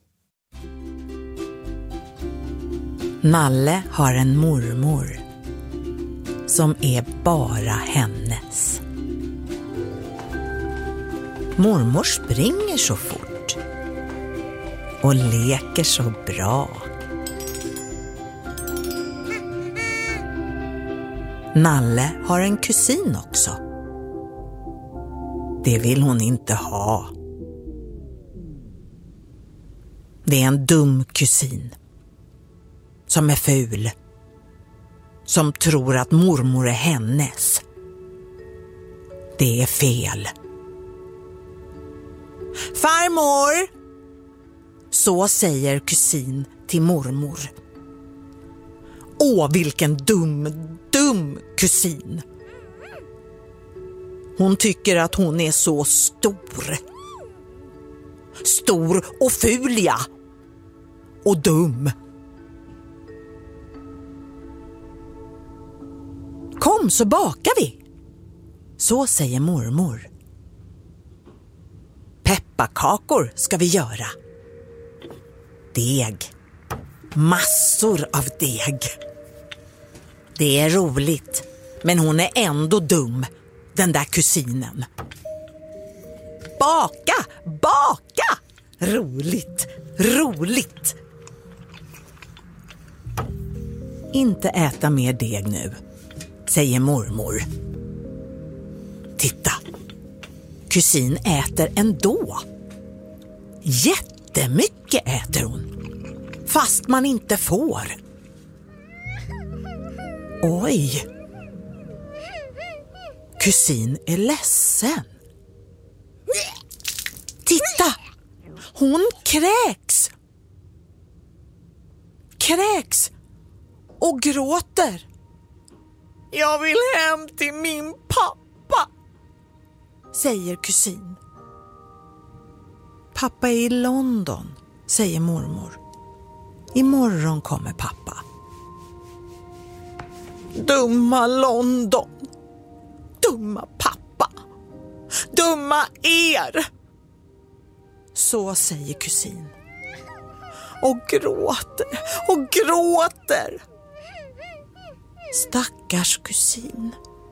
Nalle har en mormor som är bara hennes. Mormor springer så fort och leker så bra. Nalle har en kusin också. Det vill hon inte ha. Det är en dum kusin som är ful, som tror att mormor är hennes. Det är fel. Farmor! Så säger kusin till mormor. Åh, vilken dum kusin. Hon tycker att hon är så stor. Stor och ful, ja. Och dum. Kom så bakar vi. Så säger mormor. Pepparkakor ska vi göra. Deg. Massor av deg. Det är roligt, men hon är ändå dum, den där kusinen. Baka! Roligt! Inte äta mer deg nu, säger mormor. Titta, kusin äter ändå. Jättemycket äter hon, fast man inte får. Oj, kusin är ledsen. Titta, hon kräks och gråter. Jag vill hem till min pappa, säger kusin. Pappa är i London, säger mormor. Imorgon kommer pappa. Dumma London. Dumma pappa. Dumma er. Så säger kusin. Och gråter. Stackars kusin.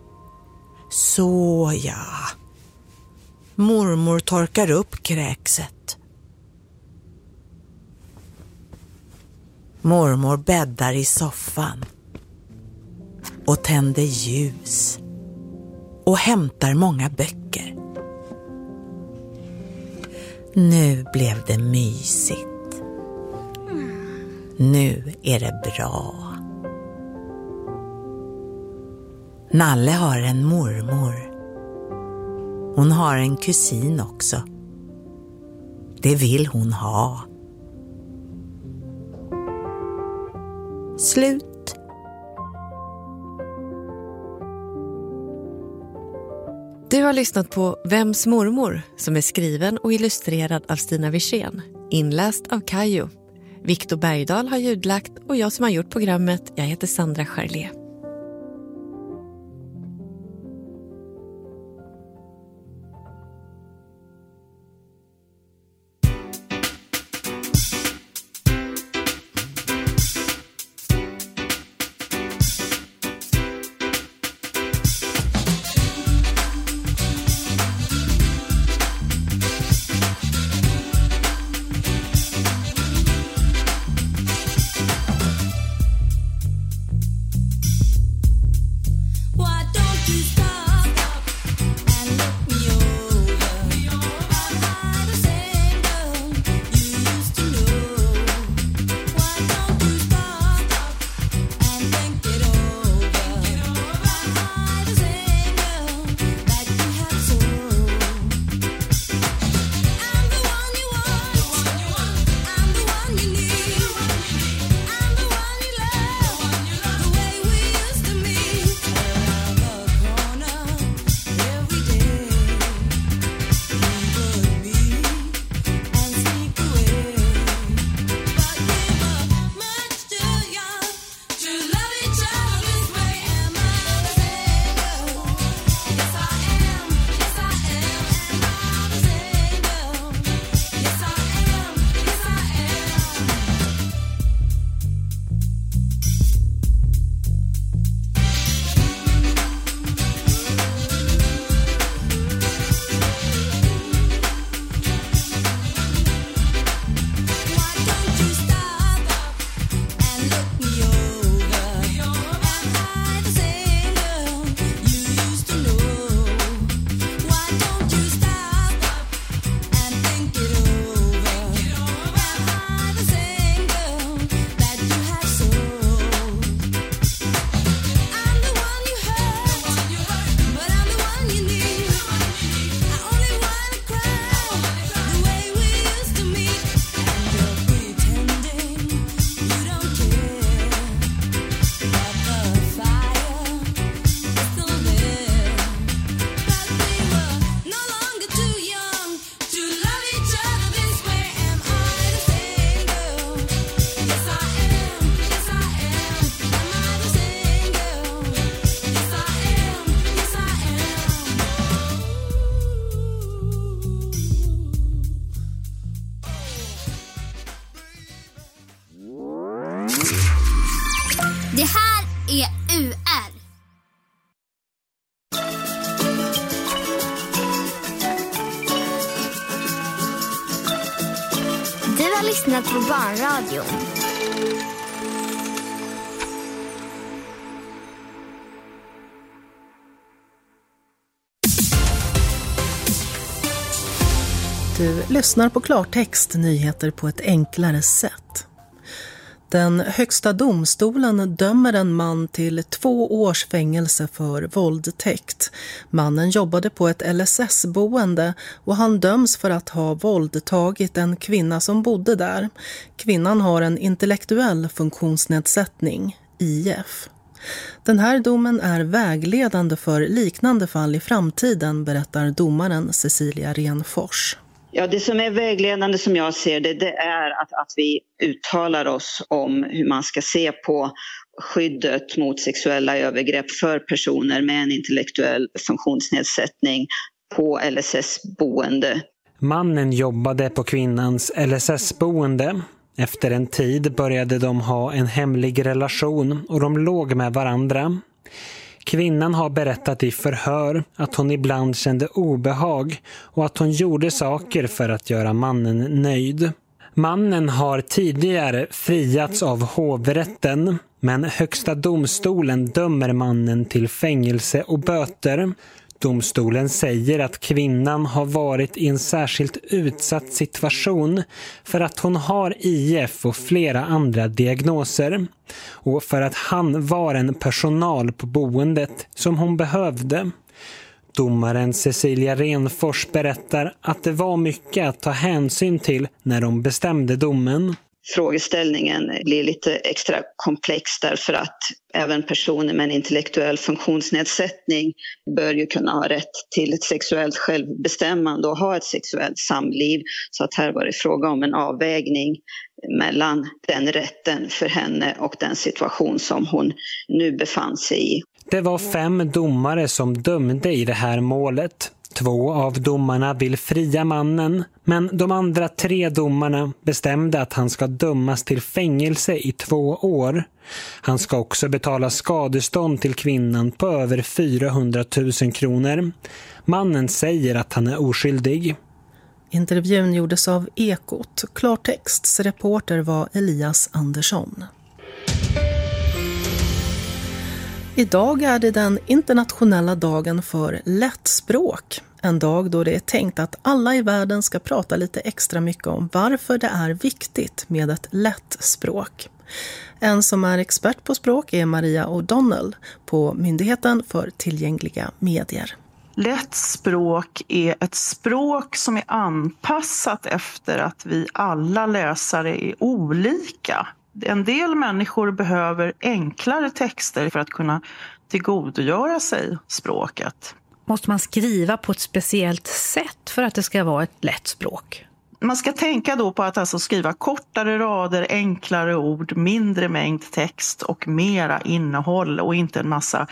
Så ja. Mormor torkar upp kräkset. Mormor bäddar i soffan och tänder ljus och hämtar många böcker. Nu blev det mysigt. Nu är det bra. Nalle har en mormor. Hon har en kusin också. Det vill hon ha. Slut. Du har lyssnat på Vems mormor som är skriven och illustrerad av Stina Wirsén, inläst av Kajo. Viktor Bergdahl har ljudlagt och jag som har gjort programmet, jag heter Sandra Charlé. Det här är UR. Du har lyssnat på Barnradion. Du lyssnar på klartext, nyheter på ett enklare sätt. Den högsta domstolen dömer en man till 2 års fängelse för våldtäkt. Mannen jobbade på ett LSS-boende och han döms för att ha våldtagit en kvinna som bodde där. Kvinnan har en intellektuell funktionsnedsättning, IF. Den här domen är vägledande för liknande fall i framtiden, berättar domaren Cecilia Renfors. Ja, det som är vägledande som jag ser det är att vi uttalar oss om hur man ska se på skyddet mot sexuella övergrepp för personer med en intellektuell funktionsnedsättning på LSS-boende. Mannen jobbade på kvinnans LSS-boende. Efter en tid började de ha en hemlig relation och de låg med varandra. Kvinnan har berättat i förhör att hon ibland kände obehag och att hon gjorde saker för att göra mannen nöjd. Mannen har tidigare friats av hovrätten, men högsta domstolen dömer mannen till fängelse och böter. Domstolen säger att kvinnan har varit i en särskilt utsatt situation för att hon har IF och flera andra diagnoser och för att han var en personal på boendet som hon behövde. Domaren Cecilia Renfors berättar att det var mycket att ta hänsyn till när de bestämde domen. Frågeställningen blir lite extra komplex därför att även personer med en intellektuell funktionsnedsättning bör ju kunna ha rätt till ett sexuellt självbestämmande och ha ett sexuellt samliv. Så att här var det fråga om en avvägning mellan den rätten för henne och den situation som hon nu befann sig i. Det var 5 domare som dömde i det här målet. 2 av domarna vill fria mannen, men de andra 3 domarna bestämde att han ska dömas till fängelse i 2 år. Han ska också betala skadestånd till kvinnan på över 400 000 kronor. Mannen säger att han är oskyldig. Intervjun gjordes av Ekot. Klartexts reporter var Elias Andersson. Idag är det den internationella dagen för lättspråk. En dag då det är tänkt att alla i världen ska prata lite extra mycket om varför det är viktigt med ett lätt språk. En som är expert på språk är Maria O'Donnell på Myndigheten för tillgängliga medier. Lätt språk är ett språk som är anpassat efter att vi alla läsare är olika. En del människor behöver enklare texter för att kunna tillgodogöra sig språket. Måste man skriva på ett speciellt sätt för att det ska vara ett lätt språk? Man ska tänka då på att alltså skriva kortare rader, enklare ord, mindre mängd text och mera innehåll och inte en massa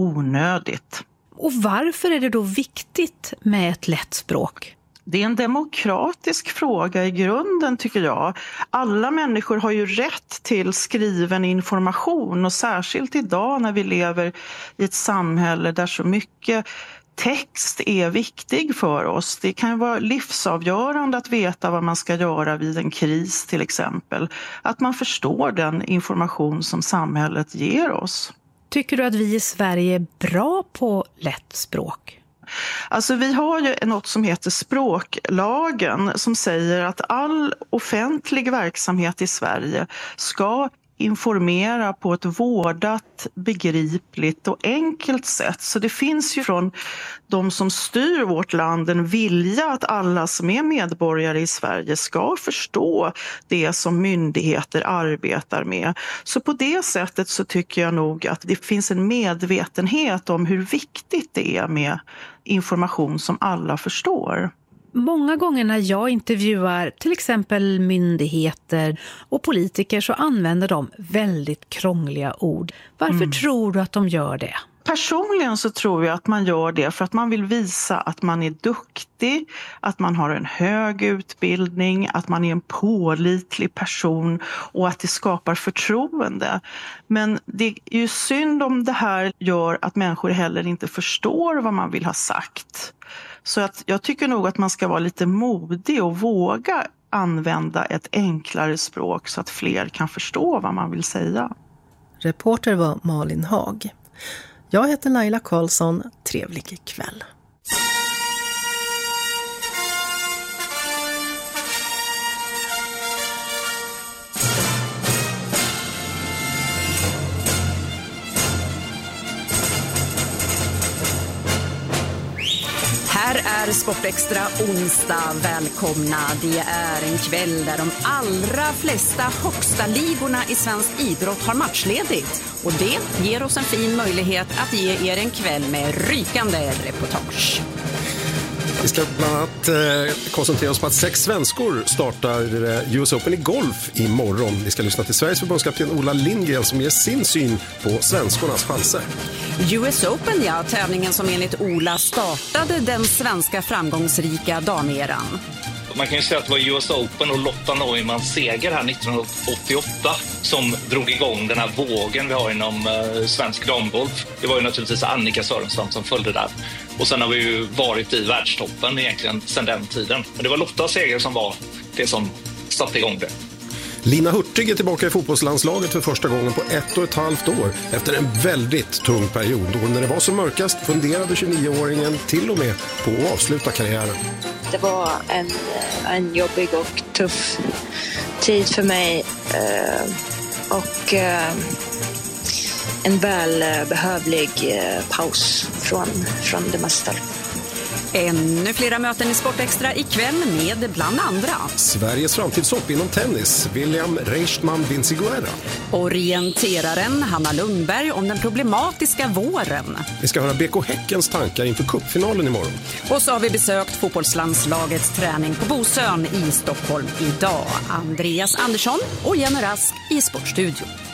onödigt. Och varför är det då viktigt med ett lätt språk? Det är en demokratisk fråga i grunden tycker jag. Alla människor har ju rätt till skriven information och särskilt idag när vi lever i ett samhälle där så mycket text är viktig för oss. Det kan ju vara livsavgörande att veta vad man ska göra vid en kris till exempel. Att man förstår den information som samhället ger oss. Tycker du att vi i Sverige är bra på lätt språk? Alltså vi har ju något som heter språklagen som säger att all offentlig verksamhet i Sverige ska informera på ett vårdat, begripligt och enkelt sätt. Så det finns ju från de som styr vårt land en vilja att alla som är medborgare i Sverige ska förstå det som myndigheter arbetar med. Så på det sättet så tycker jag nog att det finns en medvetenhet om hur viktigt det är med information som alla förstår. Många gånger när jag intervjuar till exempel myndigheter och politiker så använder de väldigt krångliga ord. Varför tror du att de gör det? Personligen så tror jag att man gör det för att man vill visa att man är duktig, att man har en hög utbildning, att man är en pålitlig person och att det skapar förtroende. Men det är ju synd om det här gör att människor heller inte förstår vad man vill ha sagt. Så att jag tycker nog att man ska vara lite modig och våga använda ett enklare språk så att fler kan förstå vad man vill säga. Reporter var Malin Haag. Jag heter Laila Karlsson. Trevlig kväll. Här är Sportextra onsdag. Välkomna. Det är en kväll där de allra flesta högsta ligorna i svensk idrott har matchledigt. Och det ger oss en fin möjlighet att ge er en kväll med rykande reportage. Vi ska bland annat koncentrera oss på att 6 svenskor startar US Open i golf imorgon. Vi ska lyssna till Sveriges förbundskapten Ola Lindgren som ger sin syn på svenskornas chanser. US Open, ja, tävlingen som enligt Ola startade den svenska framgångsrika dameran. Man kan ju säga att det var US Open och Lotta Neumanns seger här 1988 som drog igång den här vågen vi har inom svensk damgolf. Det var ju naturligtvis Annika Sörenstam som följde där. Och sen har vi ju varit i världstoppen egentligen sedan den tiden. Men det var Lottas seger som var det som satte igång det. Lina Hurtig är tillbaka i fotbollslandslaget för första gången på 1,5 år efter en väldigt tung period. Och när det var som mörkast funderade 29-åringen till och med på att avsluta karriären. Det var en jobbig och tuff tid för mig och en välbehövlig paus från det mesta. Ännu flera möten i Sportextra ikväll med bland andra Sveriges framtidshopp inom tennis, William Reichman Vinciguerra. Orienteraren Hanna Lundberg om den problematiska våren. Vi ska höra BK Häckens tankar inför cupfinalen imorgon. Och så har vi besökt fotbollslandslagets träning på Bosön i Stockholm idag. Andreas Andersson och Jenny Rask i Sportstudion.